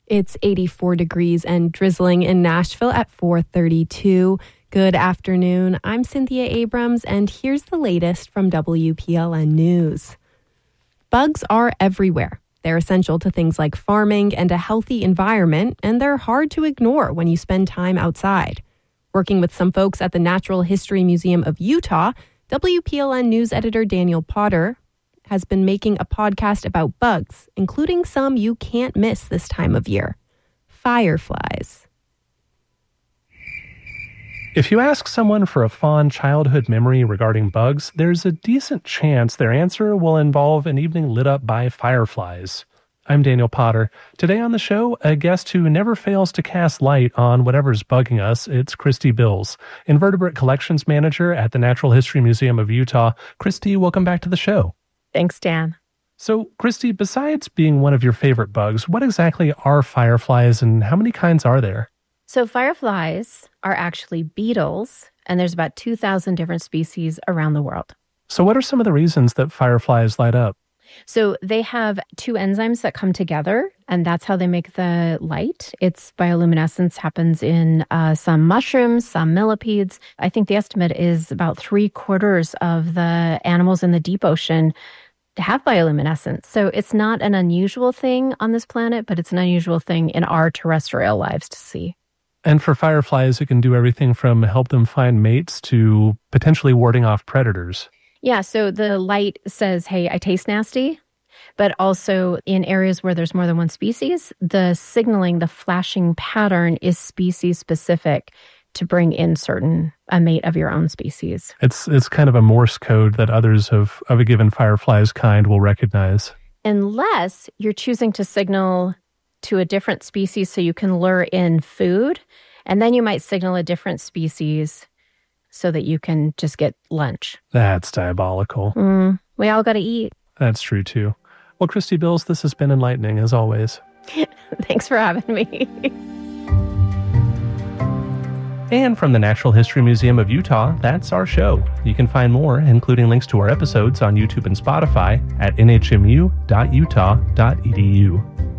It's 84 degrees and drizzling in Nashville at 4:32. Good afternoon. I'm Cynthia Abrams, and here's the latest from WPLN News. Bugs are everywhere. They're essential to things like farming and a healthy environment, and they're hard to ignore when you spend time outside. Working with some folks at the Natural History Museum of Utah, WPLN News editor Daniel Potter has been making a podcast about bugs, including some you can't miss this time of year: fireflies. If you ask someone for a fond childhood memory regarding bugs, there's a decent chance their answer will involve an evening lit up by fireflies. I'm Daniel Potter. Today on the show, a guest who never fails to cast light on whatever's bugging us. It's Christy Bills, Invertebrate Collections Manager at the Natural History Museum of Utah. Christy, welcome back to the show. Thanks, Dan. So, Christy, besides being one of your favorite bugs, what exactly are fireflies and how many kinds are there? So fireflies are actually beetles, and there's about 2,000 different species around the world. So what are some of the reasons that fireflies light up? So they have two enzymes that come together, and that's how they make the light. Its bioluminescence happens in some mushrooms, some millipedes. I think the estimate is about 3/4 of the animals in the deep ocean have bioluminescence. So it's not an unusual thing on this planet, but it's an unusual thing in our terrestrial lives to see. And for fireflies, it can do everything from help them find mates to potentially warding off predators. Yeah, so the light says, hey, I taste nasty. But also in areas where there's more than one species, the signaling, the flashing pattern is species specific to bring in a mate of your own species. It's kind of a Morse code that others of a given firefly's kind will recognize. Unless you're choosing to signal to a different species so you can lure in food, and then you might signal a different species so that you can just get lunch. That's diabolical. We all got to eat. That's true, too. Well, Christy Bills, this has been enlightening, as always. Thanks for having me. And from the Natural History Museum of Utah, that's our show. You can find more, including links to our episodes on YouTube and Spotify at nhmu.utah.edu.